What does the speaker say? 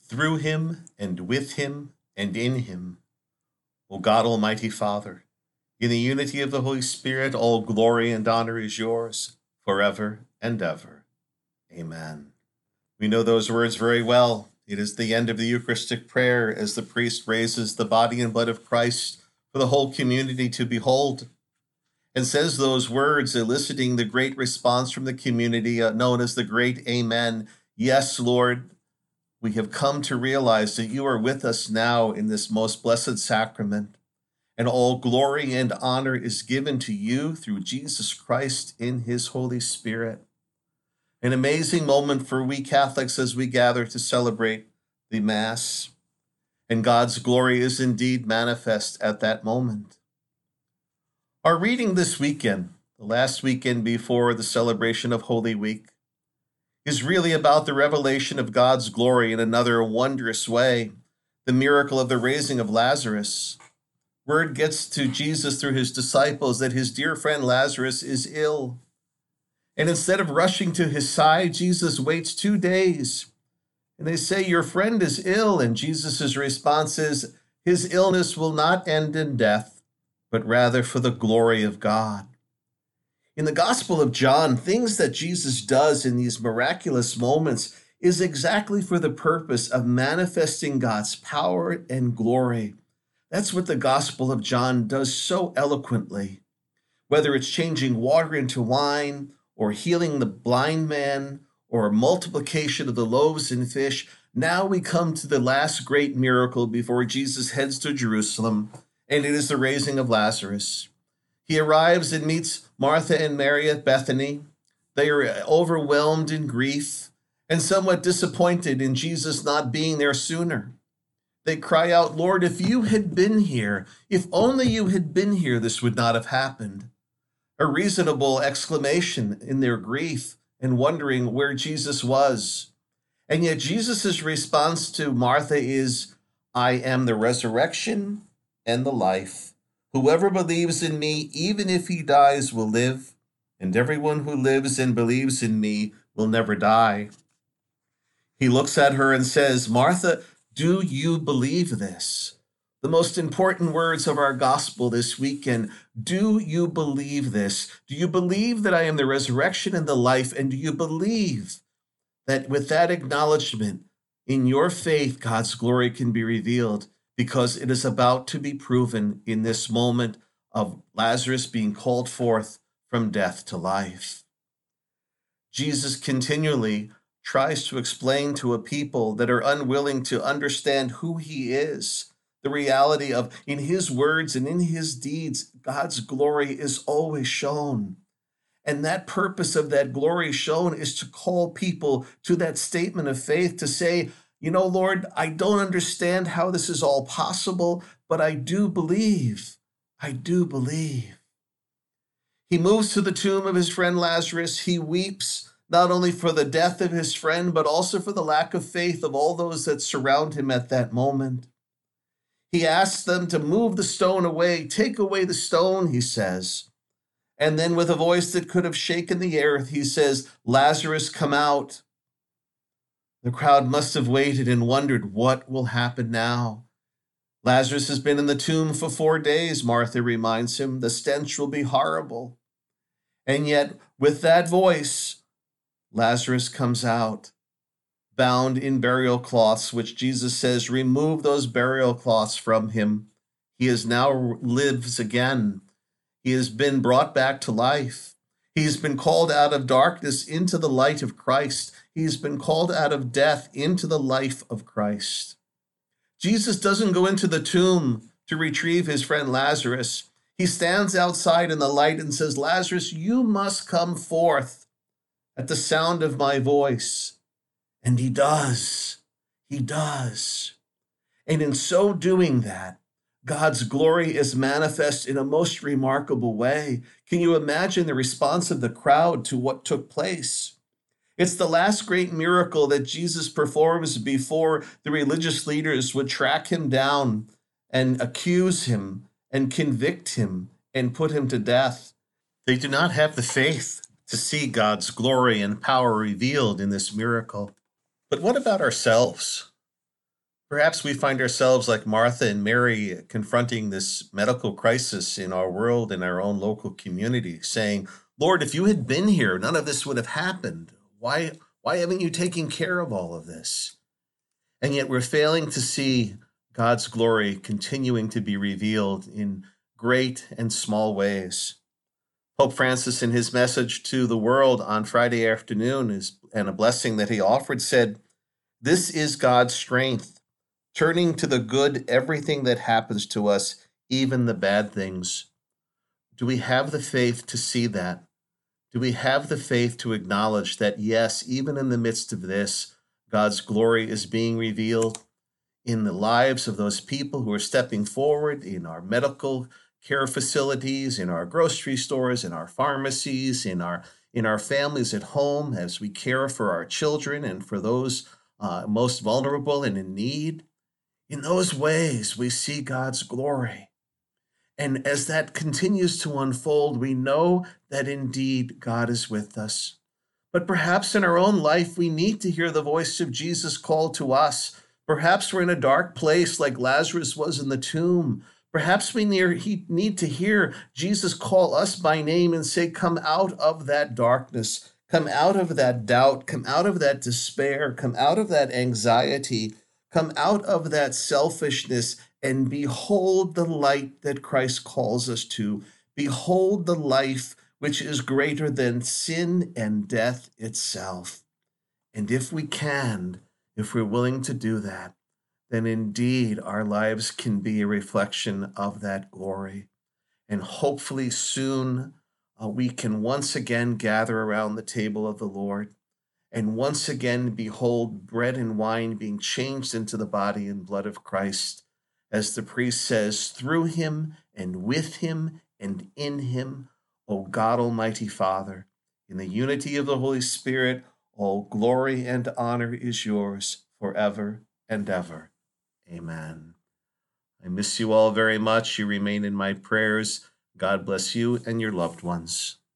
through him, and with him, and in him. O God, Almighty Father, in the unity of the Holy Spirit, all glory and honor is yours, forever and ever. Amen. We know those words very well. It is the end of the Eucharistic prayer as the priest raises the body and blood of Christ for the whole community to behold, and says those words, eliciting the great response from the community known as the Great Amen. Yes, Lord, we have come to realize that you are with us now in this most blessed sacrament, and all glory and honor is given to you through Jesus Christ in his Holy Spirit. An amazing moment for we Catholics as we gather to celebrate the Mass, and God's glory is indeed manifest at that moment. Our reading this weekend, the last weekend before the celebration of Holy Week, is really about the revelation of God's glory in another wondrous way, the miracle of the raising of Lazarus. Word gets to Jesus through his disciples that his dear friend Lazarus is ill. And instead of rushing to his side, Jesus waits 2 days. And they say, your friend is ill. And Jesus' response is, his illness will not end in death, but rather for the glory of God. In the Gospel of John, things that Jesus does in these miraculous moments is exactly for the purpose of manifesting God's power and glory. That's what the Gospel of John does so eloquently. Whether it's changing water into wine, or healing the blind man, or multiplication of the loaves and fish, now we come to the last great miracle before Jesus heads to Jerusalem, and it is the raising of Lazarus. He arrives and meets Martha and Mary at Bethany. They are overwhelmed in grief and somewhat disappointed in Jesus not being there sooner. They cry out, Lord, if you had been here, if only you had been here, this would not have happened. A reasonable exclamation in their grief and wondering where Jesus was. And yet Jesus' response to Martha is, I am the resurrection and the life. Whoever believes in me, even if he dies, will live, and everyone who lives and believes in me will never die. He looks at her and says, Martha, do you believe this? The most important words of our gospel this weekend. Do you believe this? Do you believe that I am the resurrection and the life? And do you believe that with that acknowledgement, in your faith, God's glory can be revealed? Because it is about to be proven in this moment of Lazarus being called forth from death to life. Jesus continually tries to explain to a people that are unwilling to understand who he is, the reality of, in his words and in his deeds, God's glory is always shown. And that purpose of that glory shown is to call people to that statement of faith, to say, you know, Lord, I don't understand how this is all possible, but I do believe. I do believe. He moves to the tomb of his friend Lazarus. He weeps not only for the death of his friend, but also for the lack of faith of all those that surround him at that moment. He asks them to move the stone away. Take away the stone, he says. And then with a voice that could have shaken the earth, he says, Lazarus, come out. The crowd must have waited and wondered what will happen now. Lazarus has been in the tomb for 4 days, Martha reminds him. The stench will be horrible. And yet, with that voice, Lazarus comes out, bound in burial cloths, which Jesus says, remove those burial cloths from him. He is now lives again. He has been brought back to life. He's been called out of darkness into the light of Christ. He's been called out of death into the life of Christ. Jesus doesn't go into the tomb to retrieve his friend Lazarus. He stands outside in the light and says, Lazarus, you must come forth at the sound of my voice. And he does. He does. And in so doing that, God's glory is manifest in a most remarkable way. Can you imagine the response of the crowd to what took place? It's the last great miracle that Jesus performs before the religious leaders would track him down and accuse him and convict him and put him to death. They do not have the faith to see God's glory and power revealed in this miracle. But what about ourselves? Perhaps we find ourselves like Martha and Mary confronting this medical crisis in our world, in our own local community, saying, Lord, if you had been here, none of this would have happened. Why haven't you taken care of all of this? And yet we're failing to see God's glory continuing to be revealed in great and small ways. Pope Francis, in his message to the world on Friday afternoon, and a blessing that he offered, said, "This is God's strength, turning to the good everything that happens to us, even the bad things." Do we have the faith to see that? Do we have the faith to acknowledge that, yes, even in the midst of this, God's glory is being revealed in the lives of those people who are stepping forward in our medical care facilities, in our grocery stores, in our pharmacies, in our families at home, as we care for our children and for those most vulnerable and in need? In those ways, we see God's glory. And as that continues to unfold, we know that indeed God is with us. But perhaps in our own life, we need to hear the voice of Jesus call to us. Perhaps we're in a dark place like Lazarus was in the tomb. Perhaps we need to hear Jesus call us by name and say, come out of that darkness, come out of that doubt, come out of that despair, come out of that anxiety, come out of that selfishness, and behold the light that Christ calls us to. Behold the life which is greater than sin and death itself. And if we can, if we're willing to do that, then indeed our lives can be a reflection of that glory. And hopefully soon we can once again gather around the table of the Lord and once again behold bread and wine being changed into the body and blood of Christ, as the priest says, through him and with him and in him, O God Almighty Father, in the unity of the Holy Spirit, all glory and honor is yours forever and ever. Amen. I miss you all very much. You remain in my prayers. God bless you and your loved ones.